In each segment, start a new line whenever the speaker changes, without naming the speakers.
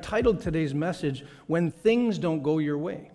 titled today's message, When Things Don't Go Your Way.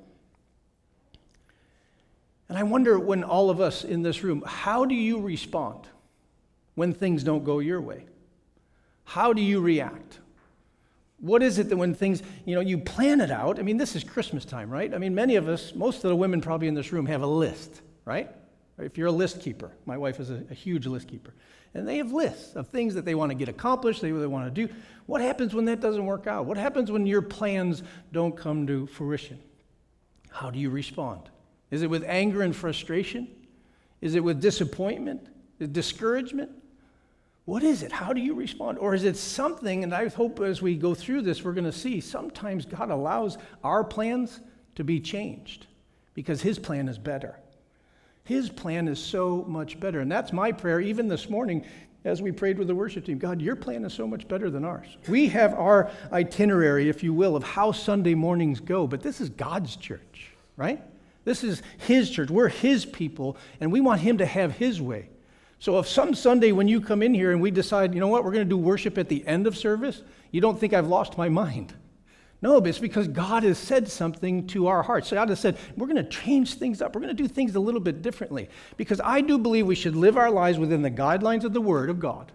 And I wonder, when all of us in this room, how do you respond when things don't go your way? How do you react? What is it that when things, you plan it out? I mean, this is Christmas time, right? I mean, many of us, most of the women probably in this room have a list, right? If you're a list keeper, my wife is a huge list keeper. And they have lists of things that they want to get accomplished, they want to do. What happens when that doesn't work out? What happens when your plans don't come to fruition? How do you respond? Is it with anger and frustration? Is it with disappointment? Discouragement? What is it? How do you respond? Or is it something, and I hope as we go through this, we're going to see sometimes God allows our plans to be changed because His plan is better. His plan is so much better. And that's my prayer even this morning as we prayed with the worship team. God, your plan is so much better than ours. We have our itinerary, if you will, of how Sunday mornings go, but this is God's church, right? This is His church. We're His people, and we want Him to have His way. So if some Sunday when you come in here and we decide, you know what, we're going to do worship at the end of service, you don't think I've lost my mind. No, but it's because God has said something to our hearts. So God has said, we're going to change things up. We're going to do things a little bit differently. Because I do believe we should live our lives within the guidelines of the Word of God,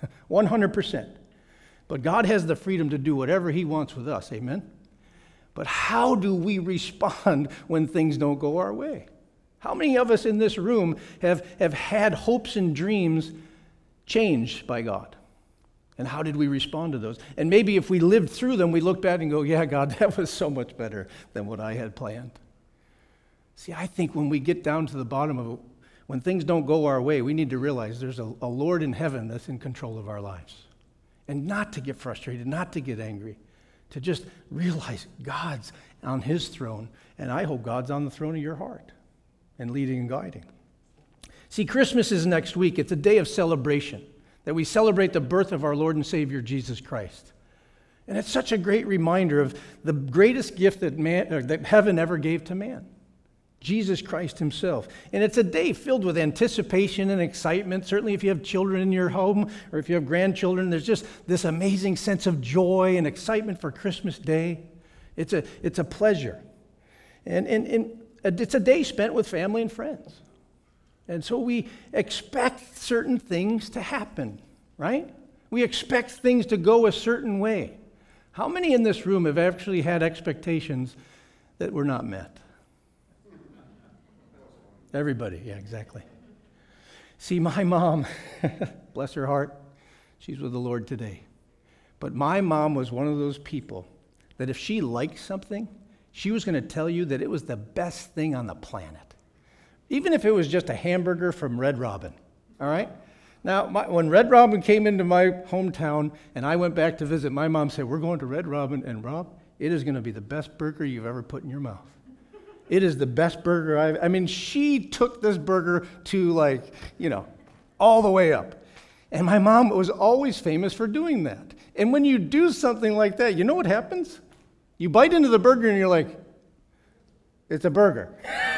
100%. But God has the freedom to do whatever He wants with us, amen? But how do we respond when things don't go our way? How many of us in this room have had hopes and dreams changed by God? And how did we respond to those? And maybe if we lived through them, we look back and go, yeah, God, that was so much better than what I had planned. See, I think when we get down to the bottom of it, when things don't go our way, we need to realize there's a Lord in heaven that's in control of our lives. And not to get frustrated, not to get angry, to just realize God's on His throne, and I hope God's on the throne of your heart and leading and guiding. See, Christmas is next week. It's a day of celebration, that we celebrate the birth of our Lord and Savior, Jesus Christ. And it's such a great reminder of the greatest gift that heaven ever gave to man, Jesus Christ Himself. And it's a day filled with anticipation and excitement. Certainly if you have children in your home or if you have grandchildren, there's just this amazing sense of joy and excitement for Christmas Day. It's a pleasure. And it's a day spent with family and friends. And so we expect certain things to happen, right? We expect things to go a certain way. How many in this room have actually had expectations that were not met? Everybody, yeah, exactly. See, my mom, bless her heart, she's with the Lord today. But my mom was one of those people that if she liked something, she was going to tell you that it was the best thing on the planet. Even if it was just a hamburger from Red Robin, all right? Now, when Red Robin came into my hometown and I went back to visit, my mom said, we're going to Red Robin, and Rob, it is going to be the best burger you've ever put in your mouth. It is the best burger she took this burger to all the way up. And my mom was always famous for doing that. And when you do something like that, you know what happens? You bite into the burger and you're like, it's a burger.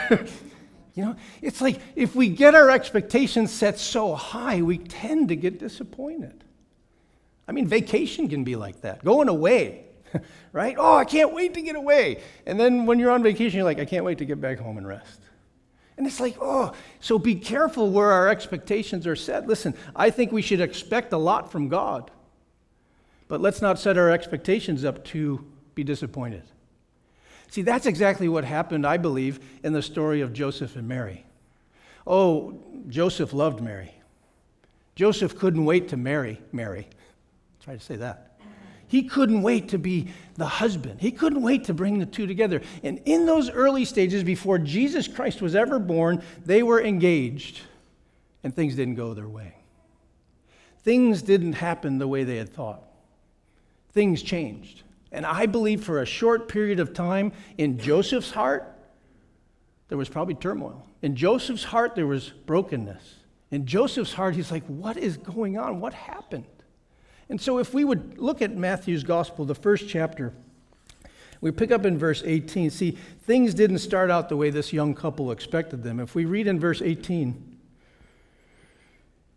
It's like if we get our expectations set so high, we tend to get disappointed. I mean, vacation can be like that, going away, right? Oh, I can't wait to get away. And then when you're on vacation, you're like, I can't wait to get back home and rest. And it's like, so be careful where our expectations are set. Listen, I think we should expect a lot from God, but let's not set our expectations up to be disappointed. See, that's exactly what happened, I believe, in the story of Joseph and Mary. Oh, Joseph loved Mary. Joseph couldn't wait to marry Mary. Try to say that. He couldn't wait to be the husband. He couldn't wait to bring the two together. And in those early stages, before Jesus Christ was ever born, they were engaged, and things didn't go their way. Things didn't happen the way they had thought. Things changed. And I believe for a short period of time, in Joseph's heart, there was probably turmoil. In Joseph's heart, there was brokenness. In Joseph's heart, he's like, what is going on? What happened? And so if we would look at Matthew's gospel, the first chapter, we pick up in verse 18. See, things didn't start out the way this young couple expected them. If we read in verse 18,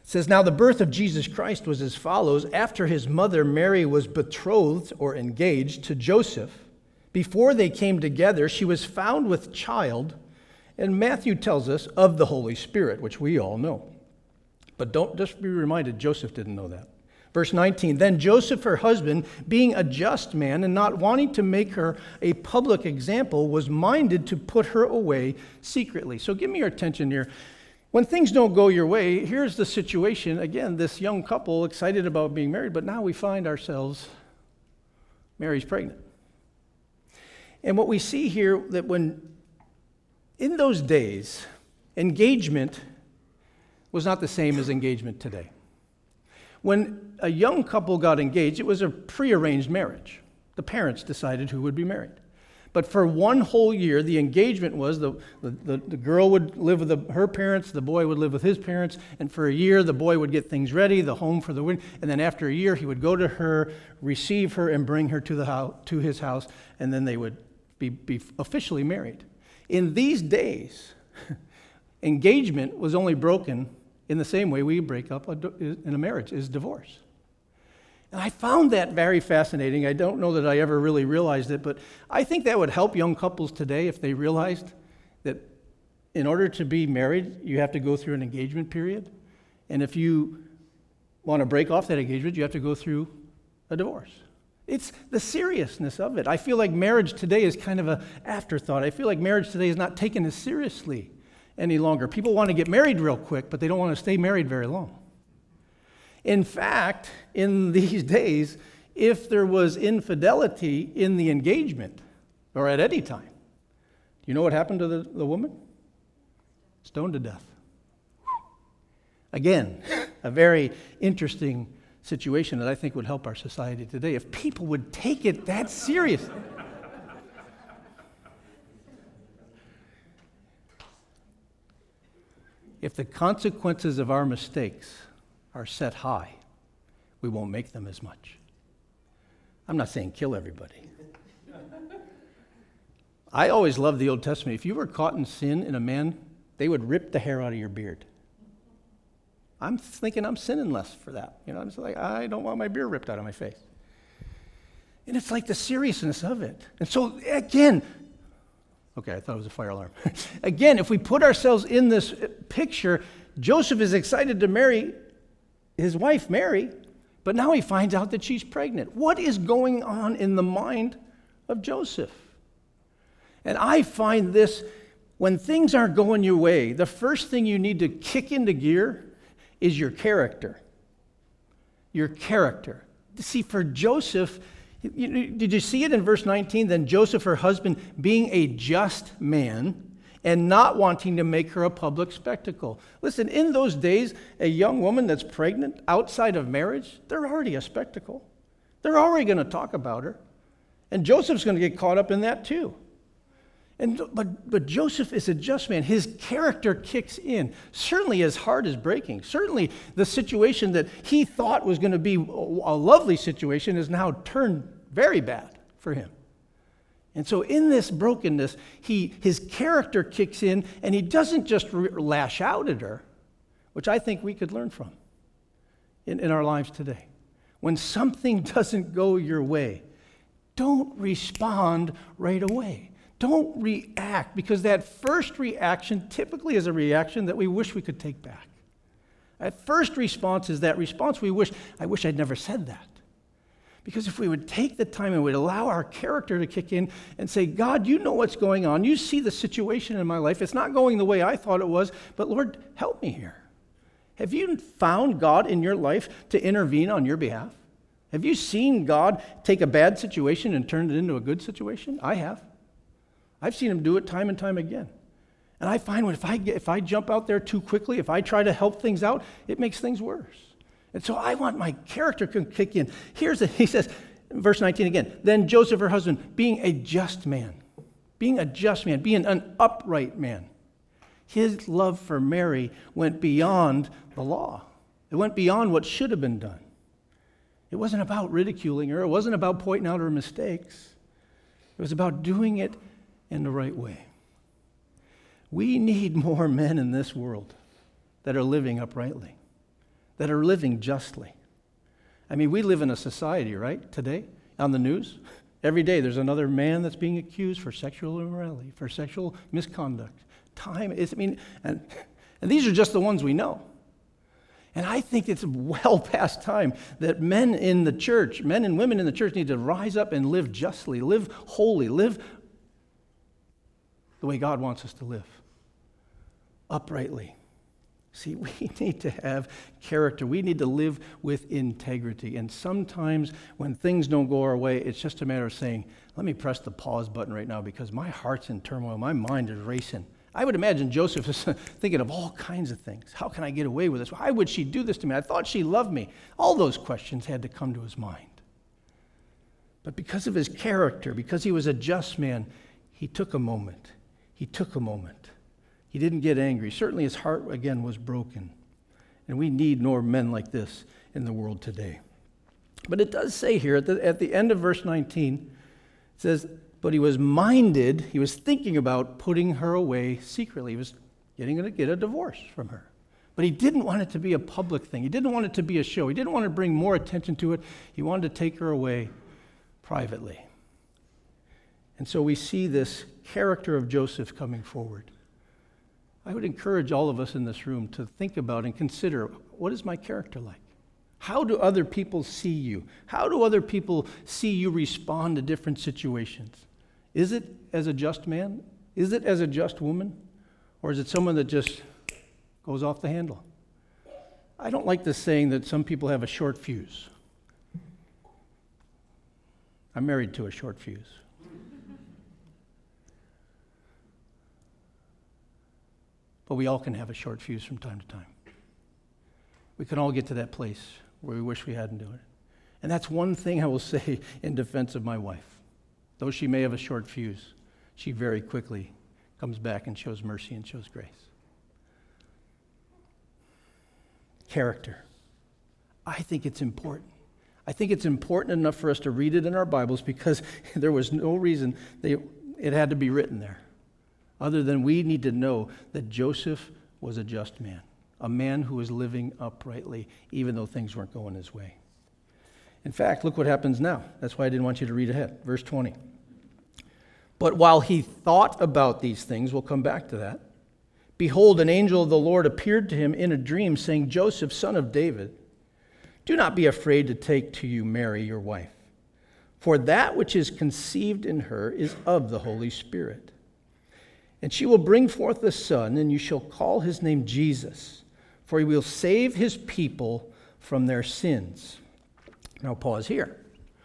It says, now the birth of Jesus Christ was as follows. After his mother Mary was betrothed or engaged to Joseph, before they came together, she was found with child, and Matthew tells us, of the Holy Spirit, which we all know. But don't just be reminded, Joseph didn't know that. Verse 19, then Joseph, her husband, being a just man and not wanting to make her a public example, was minded to put her away secretly. So give me your attention here. When things don't go your way, here's the situation. Again, this young couple excited about being married, but now we find ourselves, Mary's pregnant. And what we see here, that when, in those days, engagement was not the same as engagement today. When a young couple got engaged, it was a prearranged marriage. The parents decided who would be married. But for one whole year, the engagement was the girl would live with her parents, the boy would live with his parents, and for a year, the boy would get things ready, the home for the wedding, and then after a year, he would go to her, receive her, and bring her to his house, and then they would be officially married. In these days, engagement was only broken in the same way we break up in a marriage, is divorce. And I found that very fascinating. I don't know that I ever really realized it, but I think that would help young couples today if they realized that in order to be married, you have to go through an engagement period. And if you want to break off that engagement, you have to go through a divorce. It's the seriousness of it. I feel like marriage today is kind of an afterthought. I feel like marriage today is not taken as seriously any longer. People want to get married real quick, but they don't want to stay married very long. In fact, in these days, if there was infidelity in the engagement, or at any time, do you know what happened to the woman? Stoned to death. Again, a very interesting situation that I think would help our society today if people would take it that seriously. If the consequences of our mistakes are set high, we won't make them as much. I'm not saying kill everybody. I always loved the Old Testament. If you were caught in sin in a man, they would rip the hair out of your beard. I'm thinking I'm sinning less for that. I'm just like, I don't want my beard ripped out of my face. And it's like the seriousness of it. And so again, okay, I thought it was a fire alarm. Again, if we put ourselves in this picture, Joseph is excited to marry his wife, Mary, but now he finds out that she's pregnant. What is going on in the mind of Joseph? And I find this, when things aren't going your way, the first thing you need to kick into gear is your character. Your character. See, for Joseph, did you see it in verse 19? Then Joseph, her husband, being a just man and not wanting to make her a public spectacle. Listen, in those days, a young woman that's pregnant outside of marriage, they're already a spectacle. They're already going to talk about her. And Joseph's going to get caught up in that too. But Joseph is a just man. His character kicks in. Certainly his heart is breaking. Certainly the situation that he thought was going to be a lovely situation is now turned very bad for him. And so in this brokenness, his character kicks in, and he doesn't just lash out at her, which I think we could learn from in our lives today. When something doesn't go your way, don't respond right away. Don't react, because that first reaction typically is a reaction that we wish we could take back. That first response is that response I wish I'd never said that. Because if we would take the time and we'd allow our character to kick in and say, God, you know what's going on. You see the situation in my life. It's not going the way I thought it was, but Lord, help me here. Have you found God in your life to intervene on your behalf? Have you seen God take a bad situation and turn it into a good situation? I have. I've seen him do it time and time again. And I find if I jump out there too quickly, if I try to help things out, it makes things worse. And so I want my character to kick in. He says, verse 19 again, then Joseph, her husband, being a just man, being an upright man. His love for Mary went beyond the law. It went beyond what should have been done. It wasn't about ridiculing her. It wasn't about pointing out her mistakes. It was about doing it in the right way. We need more men in this world that are living uprightly. that are living justly. I mean, we live in a society, right, today, on the news. Every day there's another man that's being accused for sexual immorality, for sexual misconduct. And these are just the ones we know. And I think it's well past time that men in the church, men and women in the church need to rise up and live justly, live holy, live the way God wants us to live, uprightly. See, we need to have character. We need to live with integrity. And sometimes when things don't go our way, it's just a matter of saying, let me press the pause button right now because my heart's in turmoil. My mind is racing. I would imagine Joseph is thinking of all kinds of things. How can I get away with this? Why would she do this to me? I thought she loved me. All those questions had to come to his mind. But because of his character, because he was a just man, he took a moment. He took a moment. He didn't get angry. Certainly his heart, again, was broken. And we need more men like this in the world today. But it does say here at the end of verse 19, it says, but he was thinking about putting her away secretly. He was going to get a divorce from her. But he didn't want it to be a public thing. He didn't want it to be a show. He didn't want to bring more attention to it. He wanted to take her away privately. And so we see this character of Joseph coming forward. I would encourage all of us in this room to think about and consider, what is my character like? How do other people see you? How do other people see you respond to different situations? Is it as a just man? Is it as a just woman? Or is it someone that just goes off the handle? I don't like this saying that some people have a short fuse. I'm married to a short fuse. But we all can have a short fuse from time to time. We can all get to that place where we wish we hadn't done it. And that's one thing I will say in defense of my wife. Though she may have a short fuse, she very quickly comes back and shows mercy and shows grace. Character. I think it's important. I think it's important enough for us to read it in our Bibles because there was no reason it had to be written there, other than we need to know that Joseph was a just man, a man who was living uprightly, even though things weren't going his way. In fact, look what happens now. That's why I didn't want you to read ahead. Verse 20. But while he thought about these things, we'll come back to that, behold, an angel of the Lord appeared to him in a dream, saying, Joseph, son of David, do not be afraid to take to you Mary, your wife, for that which is conceived in her is of the Holy Spirit. And she will bring forth a son, and you shall call his name Jesus, for he will save his people from their sins. Now pause here.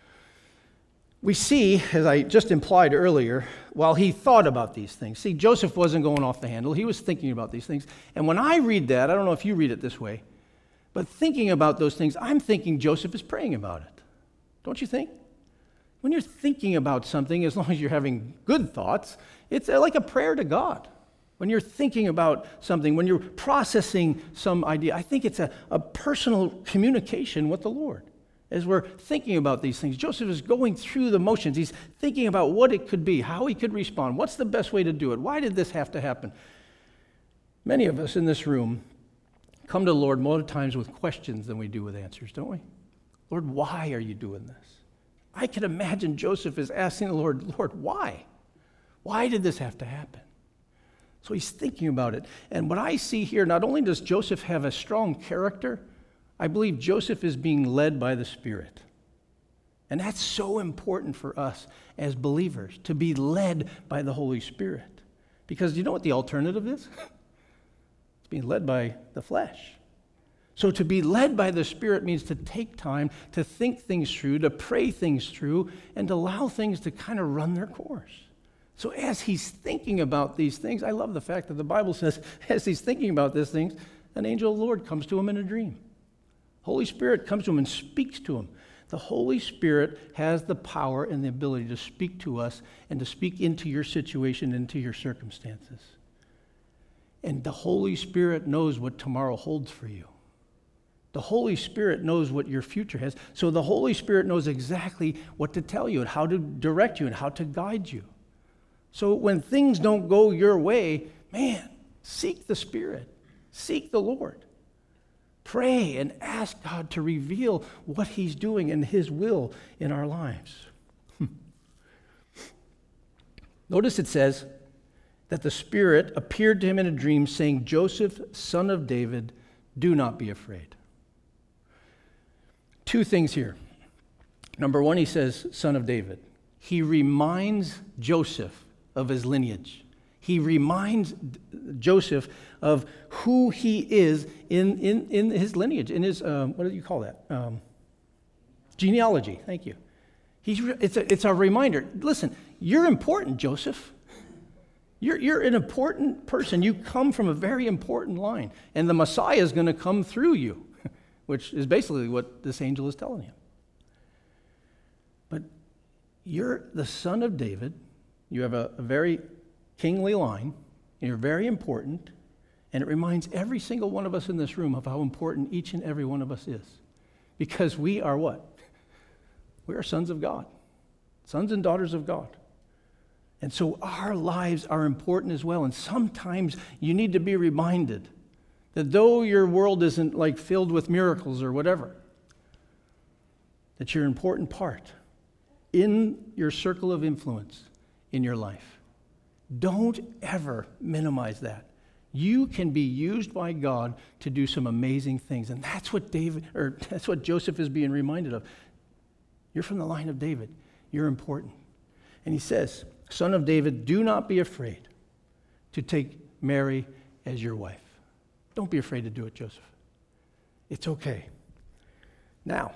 We see, as I just implied earlier, while he thought about these things. See, Joseph wasn't going off the handle. He was thinking about these things. And when I read that, I don't know if you read it this way, but thinking about those things, I'm thinking Joseph is praying about it. Don't you think? When you're thinking about something, as long as you're having good thoughts, it's like a prayer to God. When you're thinking about something, when you're processing some idea, I think it's a personal communication with the Lord. As we're thinking about these things, Joseph is going through the motions. He's thinking about what it could be, how he could respond, what's the best way to do it, why did this have to happen? Many of us in this room come to the Lord more times with questions than we do with answers, don't we? Lord, why are you doing this? I can imagine Joseph is asking the Lord, why? Why did this have to happen? So he's thinking about it. And what I see here, not only does Joseph have a strong character, I believe Joseph is being led by the Spirit. And that's so important for us as believers, to be led by the Holy Spirit. Because you know what the alternative is? It's being led by the flesh. So to be led by the Spirit means to take time to think things through, to pray things through, and to allow things to kind of run their course. So as he's thinking about these things, I love the fact that the Bible says, as he's thinking about these things, an angel of the Lord comes to him in a dream. Holy Spirit comes to him and speaks to him. The Holy Spirit has the power and the ability to speak to us and to speak into your situation, into your circumstances. And the Holy Spirit knows what tomorrow holds for you. The Holy Spirit knows what your future has. So the Holy Spirit knows exactly what to tell you and how to direct you and how to guide you. So when things don't go your way, man, seek the Spirit. Seek the Lord. Pray and ask God to reveal what he's doing and his will in our lives. Notice it says that the Spirit appeared to him in a dream, saying, Joseph, son of David, do not be afraid. Two things here. Number one, he says, son of David. He reminds Joseph of his lineage. He reminds Joseph of who he is in his lineage, in his, what do you call that? Genealogy, thank you. It's a reminder. Listen, you're important, Joseph. You're an important person. You come from a very important line. And the Messiah is going to come through you, which is basically what this angel is telling him. But you're the son of David. You have a very kingly line. You're very important. And it reminds every single one of us in this room of how important each and every one of us is. Because we are what? We are sons of God. Sons and daughters of God. And so our lives are important as well. And sometimes you need to be reminded that though your world isn't like filled with miracles or whatever, that you're an important part in your circle of influence in your life. Don't ever minimize that. You can be used by God to do some amazing things. And that's what that's what Joseph is being reminded of. You're from the line of David. You're important. And he says, son of David, do not be afraid to take Mary as your wife. Don't be afraid to do it, Joseph. It's okay. Now,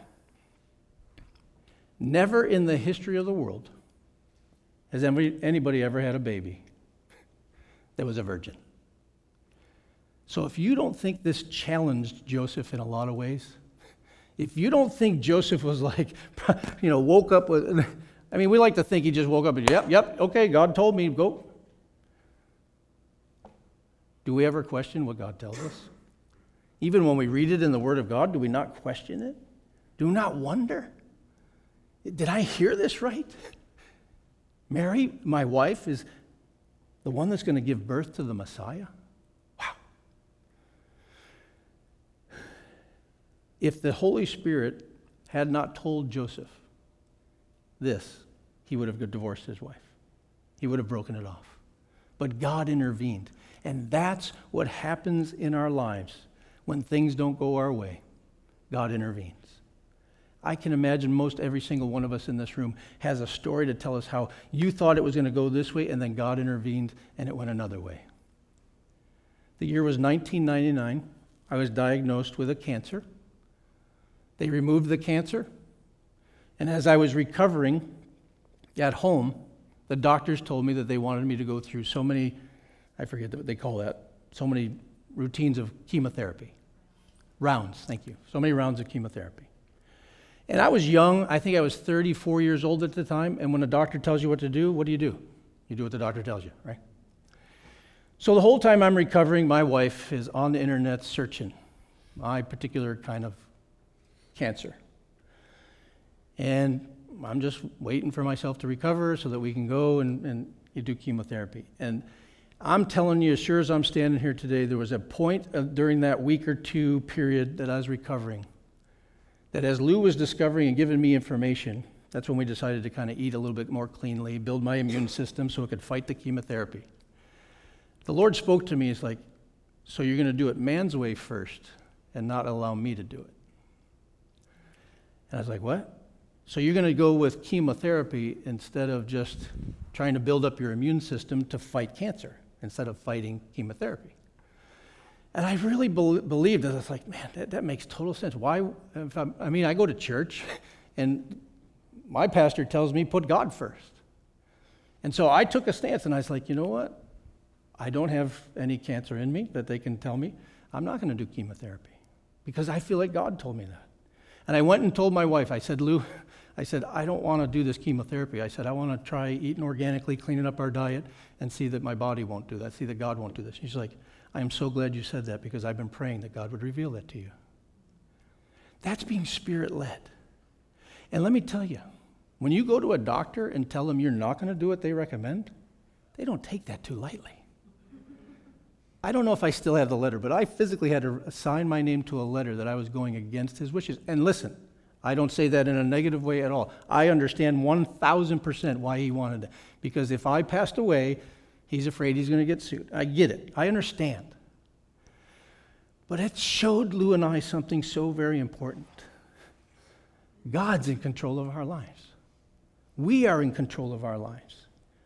never in the history of the world has anybody ever had a baby that was a virgin. So if you don't think this challenged Joseph in a lot of ways, if you don't think Joseph was like, woke up with, we like to think he just woke up and, yep, okay, God told me, go. Do we ever question what God tells us? Even when we read it in the Word of God, do we not question it? Do we not wonder? Did I hear this right? Mary, my wife, is the one that's going to give birth to the Messiah? Wow. If the Holy Spirit had not told Joseph this, he would have divorced his wife. He would have broken it off. But God intervened. And that's what happens in our lives when things don't go our way. God intervenes. I can imagine most every single one of us in this room has a story to tell us how you thought it was going to go this way, and then God intervened, and it went another way. The year was 1999. I was diagnosed with a cancer. They removed the cancer, and as I was recovering at home, the doctors told me that they wanted me to go through so many, I forget what they call that, so many routines of chemotherapy. Rounds, thank you. So many rounds of chemotherapy. And I was young. I think I was 34 years old at the time. And when a doctor tells you what to do? You do what the doctor tells you, right? So the whole time I'm recovering, my wife is on the internet searching my particular kind of cancer. And I'm just waiting for myself to recover so that we can go and you do chemotherapy. And I'm telling you, as sure as I'm standing here today, there was a point during that week or two period that I was recovering that as Lou was discovering and giving me information, that's when we decided to kind of eat a little bit more cleanly, build my immune system so it could fight the chemotherapy. The Lord spoke to me, it's like, so you're going to do it man's way first and not allow me to do it. And I was like, what? So you're going to go with chemotherapy instead of just trying to build up your immune system to fight cancer instead of fighting chemotherapy. And I really believed that. I was like, man, that makes total sense. Why? I go to church, and my pastor tells me put God first. And so I took a stance, and I was like, you know what? I don't have any cancer in me that they can tell me. I'm not going to do chemotherapy because I feel like God told me that. And I went and told my wife, I said, Lou, I don't want to do this chemotherapy. I said, I want to try eating organically, cleaning up our diet, and see that my body won't do that, see that God won't do this. She's like, I am so glad you said that because I've been praying that God would reveal that to you. That's being Spirit-led. And let me tell you, when you go to a doctor and tell them you're not going to do what they recommend, they don't take that too lightly. I don't know if I still have the letter, but I physically had to sign my name to a letter that I was going against his wishes. And listen, I don't say that in a negative way at all. I understand 1,000% why he wanted it. Because if I passed away, he's afraid he's going to get sued. I get it. I understand. But it showed Lou and I something so very important. God's in control of our lives. We are in control of our lives.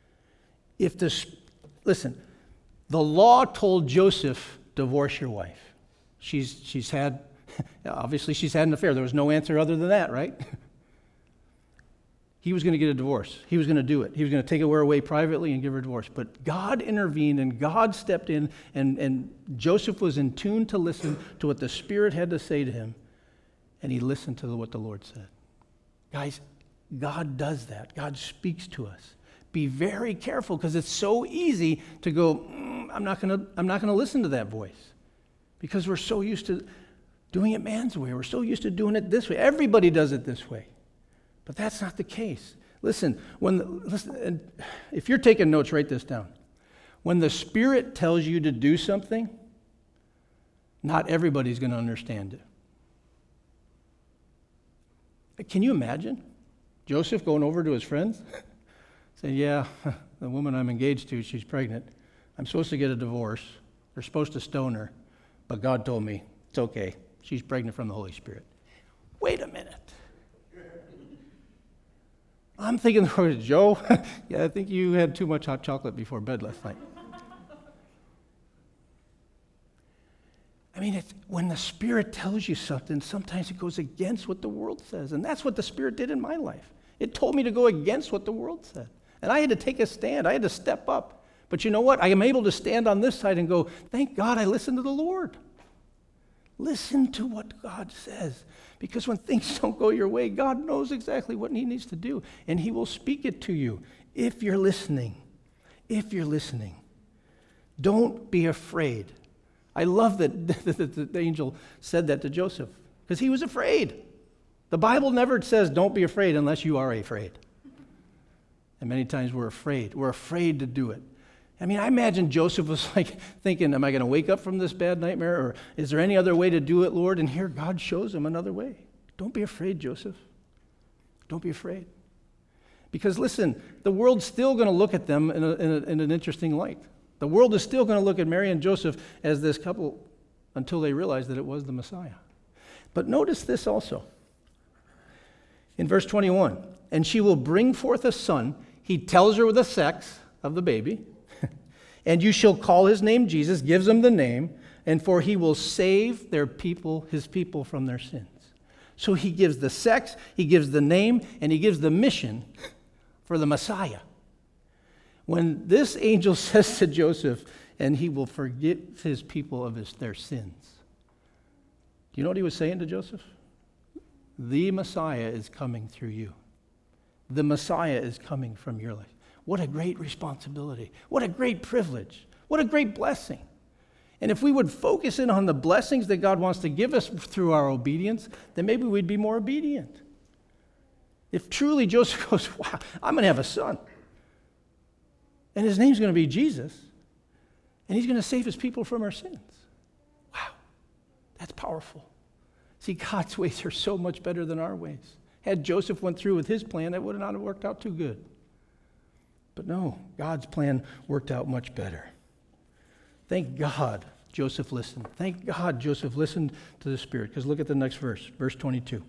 Listen, the law told Joseph, divorce your wife. She's had, obviously she's had an affair. There was no answer other than that, right? He was going to get a divorce. He was going to do it. He was going to take her away privately and give her a divorce. But God intervened and God stepped in, and Joseph was in tune to listen to what the Spirit had to say to him, and he listened to what the Lord said. Guys, God does that. God speaks to us. Be very careful, because it's so easy to go, I'm not going to listen to that voice, because we're so used to doing it man's way. We're so used to doing it this way. Everybody does it this way. But that's not the case. Listen, and if you're taking notes, write this down. When the Spirit tells you to do something, not everybody's going to understand it. Can you imagine Joseph going over to his friends, saying, yeah, the woman I'm engaged to, she's pregnant. I'm supposed to get a divorce. They're supposed to stone her. But God told me, it's okay. She's pregnant from the Holy Spirit. Wait a minute. I'm thinking, Joe, yeah, I think you had too much hot chocolate before bed last night. I mean, when the Spirit tells you something, sometimes it goes against what the world says. And that's what the Spirit did in my life. It told me to go against what the world said. And I had to take a stand. I had to step up. But you know what? I am able to stand on this side and go, thank God I listened to the Lord. Listen to what God says. Because when things don't go your way, God knows exactly what he needs to do. And he will speak it to you if you're listening. If you're listening. Don't be afraid. I love that the angel said that to Joseph, because he was afraid. The Bible never says don't be afraid unless you are afraid. And many times we're afraid. We're afraid to do it. I mean, I imagine Joseph was like thinking, am I going to wake up from this bad nightmare? Or is there any other way to do it, Lord? And here God shows him another way. Don't be afraid, Joseph. Don't be afraid. Because listen, the world's still going to look at them in an interesting light. The world is still going to look at Mary and Joseph as this couple until they realize that it was the Messiah. But notice this also. In verse 21, and she will bring forth a son. He tells her the sex of the baby. And you shall call his name Jesus, gives him the name, and for he will save his people from their sins. So he gives the sex, he gives the name, and he gives the mission for the Messiah. When this angel says to Joseph, and he will forgive his people of their sins, do you know what he was saying to Joseph? The Messiah is coming through you. The Messiah is coming from your life. What a great responsibility. What a great privilege. What a great blessing. And if we would focus in on the blessings that God wants to give us through our obedience, then maybe we'd be more obedient. If truly Joseph goes, wow, I'm going to have a son. And his name's going to be Jesus. And he's going to save his people from our sins. Wow, that's powerful. See, God's ways are so much better than our ways. Had Joseph went through with his plan, that would not have worked out too good. But no, God's plan worked out much better. Thank God Joseph listened. Thank God Joseph listened to the Spirit. Because look at the next verse, verse 22.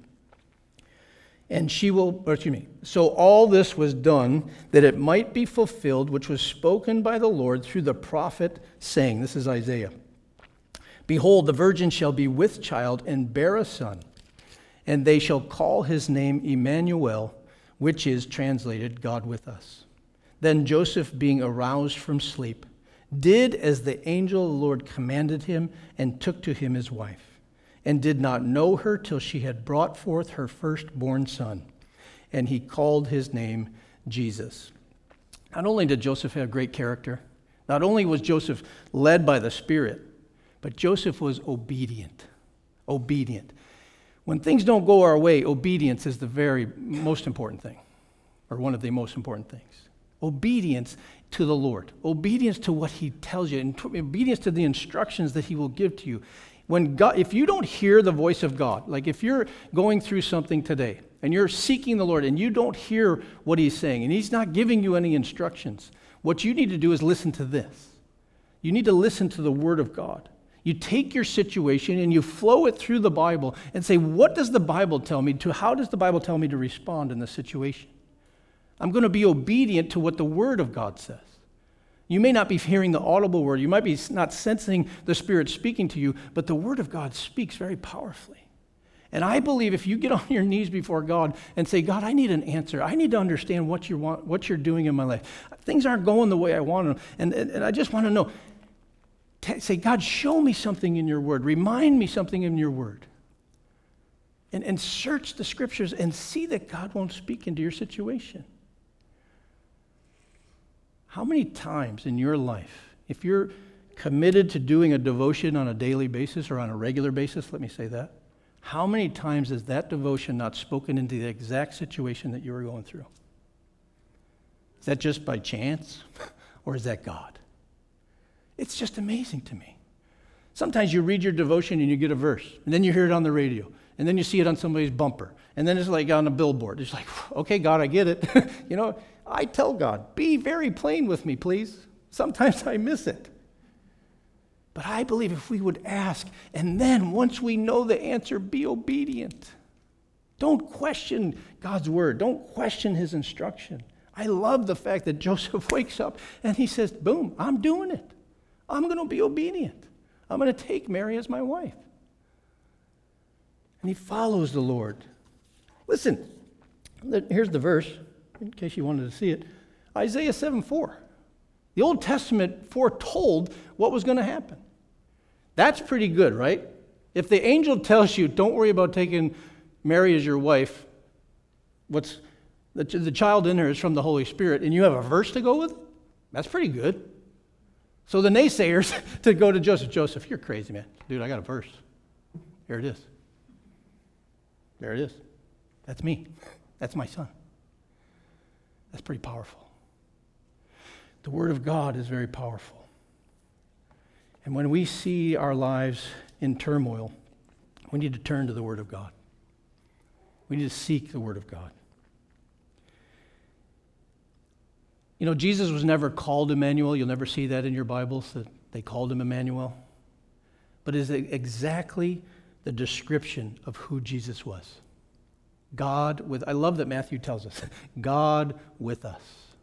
And so all this was done that it might be fulfilled, which was spoken by the Lord through the prophet, saying, this is Isaiah, behold, the virgin shall be with child and bear a son, and they shall call his name Emmanuel, which is translated God with us. Then Joseph, being aroused from sleep, did as the angel of the Lord commanded him, and took to him his wife, and did not know her till she had brought forth her firstborn son. And he called his name Jesus. Not only did Joseph have great character, not only was Joseph led by the Spirit, but Joseph was obedient. Obedient. When things don't go our way, obedience is the very most important thing, or one of the most important things. Obedience to the Lord. Obedience to what he tells you. And obedience to the instructions that he will give to you. If you don't hear the voice of God, like if you're going through something today and you're seeking the Lord and you don't hear what he's saying and he's not giving you any instructions, what you need to do is listen to this. You need to listen to the Word of God. You take your situation and you flow it through the Bible and say, what does the Bible tell me? How does the Bible tell me to respond in this situation? I'm going to be obedient to what the Word of God says. You may not be hearing the audible word. You might be not sensing the Spirit speaking to you, but the Word of God speaks very powerfufully. And I believe if you get on your knees before God and say, God, I need an answer. I need to understand what you're doing in my life. Things aren't going the way I want them. And I just want to know. Say, God, show me something in your Word. Remind me something in your Word. And search the Scriptures and see that God won't speak into your situation. How many times in your life, if you're committed to doing a devotion on a daily basis or on a regular basis, let me say that, how many times is that devotion not spoken into the exact situation that you were going through? Is that just by chance or is that God? It's just amazing to me. Sometimes you read your devotion and you get a verse, and then you hear it on the radio, and then you see it on somebody's bumper, and then it's like on a billboard. It's like, okay, God, I get it. I tell God, be very plain with me, please. Sometimes I miss it. But I believe if we would ask, and then once we know the answer, be obedient. Don't question God's word. Don't question his instruction. I love the fact that Joseph wakes up and he says, boom, I'm doing it. I'm going to be obedient. I'm going to take Mary as my wife. And he follows the Lord. Listen, here's the verse, in case you wanted to see it. Isaiah 7:4. The Old Testament foretold what was going to happen. That's pretty good, right? If the angel tells you, don't worry about taking Mary as your wife, the child in her is from the Holy Spirit, and you have a verse to go with, that's pretty good. So the naysayers to go to Joseph, you're crazy, man. Dude, I got a verse. Here it is. There it is. That's me. That's my son. That's pretty powerful. The Word of God is very powerful. And when we see our lives in turmoil, we need to turn to the Word of God. We need to seek the Word of God. Jesus was never called Emmanuel. You'll never see that in your Bibles, that they called him Emmanuel. But it is exactly the description of who Jesus was. I love that Matthew tells us, God with us.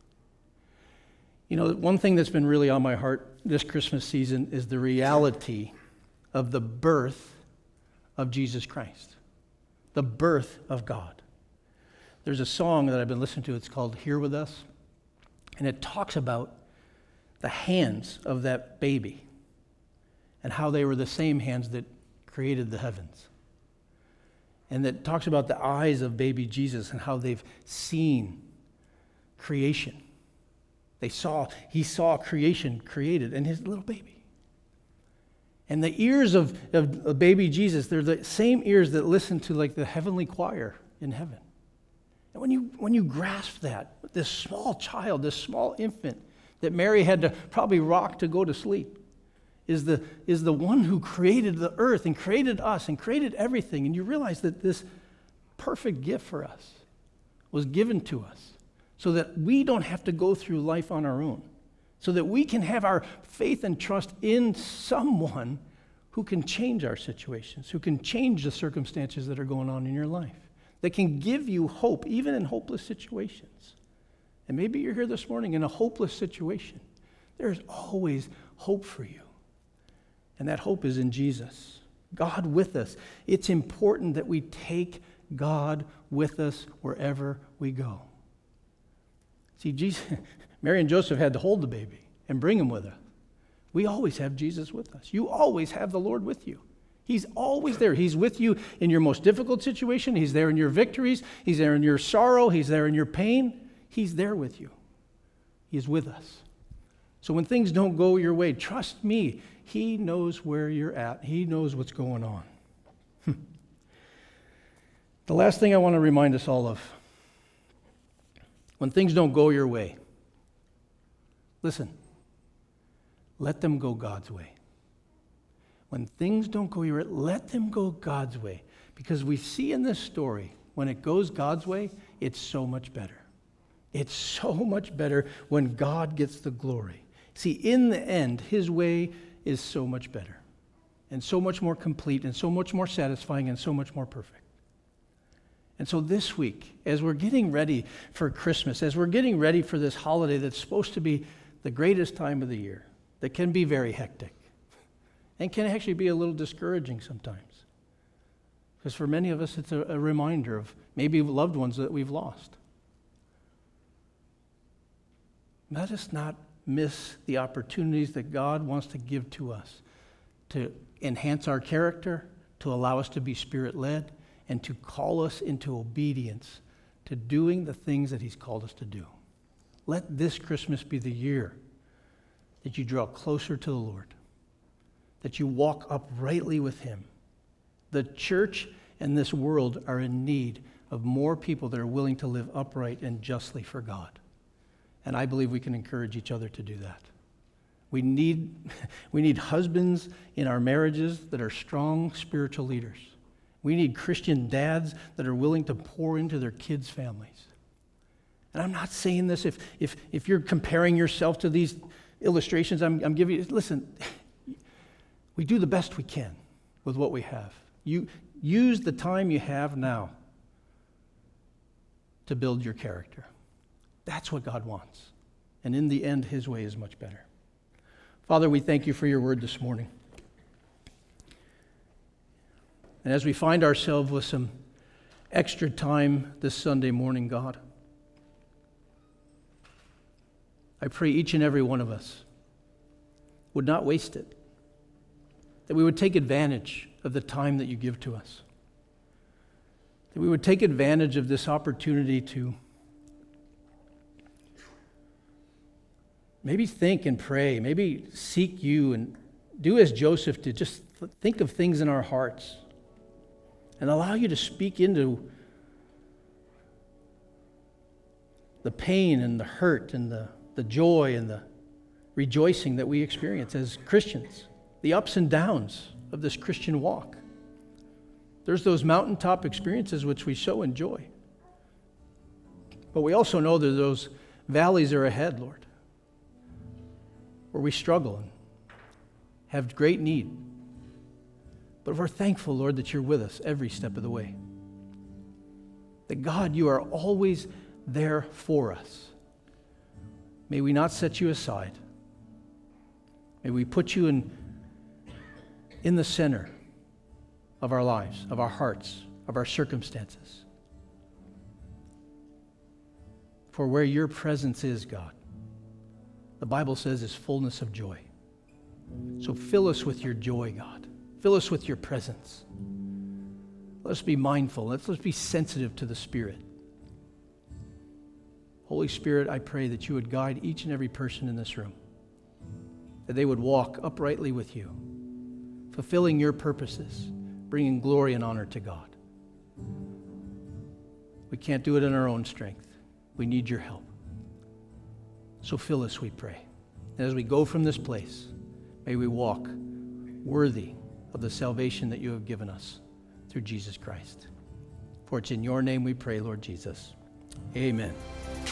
One thing that's been really on my heart this Christmas season is the reality of the birth of Jesus Christ, the birth of God. There's a song that I've been listening to. It's called Here With Us, and it talks about the hands of that baby and how they were the same hands that created the heavens. And that talks about the eyes of baby Jesus and how they've seen creation. He saw creation created and his little baby. And the ears of baby Jesus, they're the same ears that listen to like the heavenly choir in heaven. And when you grasp that, this small child, this small infant that Mary had to probably rock to go to sleep, is the one who created the earth and created us and created everything. And you realize that this perfect gift for us was given to us so that we don't have to go through life on our own, so that we can have our faith and trust in someone who can change our situations, who can change the circumstances that are going on in your life, that can give you hope even in hopeless situations. And maybe you're here this morning in a hopeless situation. There's always hope for you. And that hope is in Jesus, God with us. It's important that we take God with us wherever we go. See, Mary and Joseph had to hold the baby and bring him with us. We always have Jesus with us. You always have the Lord with you. He's always there. He's with you in your most difficult situation. He's there in your victories. He's there in your sorrow. He's there in your pain. He's there with you. He is with us. So when things don't go your way, trust me, he knows where you're at. He knows what's going on. The last thing I want to remind us all of, when things don't go your way, Listen, let them go God's way. When things don't go your way, let them go God's way. Because we see in this story, when it goes God's way, it's so much better. It's so much better when God gets the glory. See, in the end, his way is so much better and so much more complete and so much more satisfying and so much more perfect. And so this week, as we're getting ready for Christmas, as we're getting ready for this holiday that's supposed to be the greatest time of the year, that can be very hectic and can actually be a little discouraging sometimes. Because for many of us, it's a reminder of maybe loved ones that we've lost. Let us not miss the opportunities that God wants to give to us to enhance our character, to allow us to be Spirit-led, and to call us into obedience to doing the things that he's called us to do. Let this Christmas be the year that you draw closer to the Lord, that you walk uprightly with him. The church and this world are in need of more people that are willing to live upright and justly for God. And I believe we can encourage each other to do that. We need husbands in our marriages that are strong spiritual leaders. We need Christian dads that are willing to pour into their kids' families. And I'm not saying this if you're comparing yourself to these illustrations I'm giving you. Listen, we do the best we can with what we have. You use the time you have now to build your character. That's what God wants. And in the end, his way is much better. Father, we thank you for your word this morning. And as we find ourselves with some extra time this Sunday morning, God, I pray each and every one of us would not waste it, that we would take advantage of the time that you give to us, that we would take advantage of this opportunity to maybe think and pray, maybe seek you and do as Joseph did, just think of things in our hearts and allow you to speak into the pain and the hurt and the joy and the rejoicing that we experience as Christians, the ups and downs of this Christian walk. There's those mountaintop experiences which we so enjoy. But we also know that those valleys are ahead, Lord, where we struggle and have great need. But we're thankful, Lord, that you're with us every step of the way. That God, you are always there for us. May we not set you aside. May we put you in the center of our lives, of our hearts, of our circumstances. For where your presence is, God, the Bible says is fullness of joy. So fill us with your joy, God. Fill us with your presence. Let us be mindful. Let's be sensitive to the Spirit. Holy Spirit, I pray that you would guide each and every person in this room, that they would walk uprightly with you, fulfilling your purposes, bringing glory and honor to God. We can't do it in our own strength. We need your help. So fill us, we pray. And as we go from this place, may we walk worthy of the salvation that you have given us through Jesus Christ. For it's in your name we pray, Lord Jesus. Amen.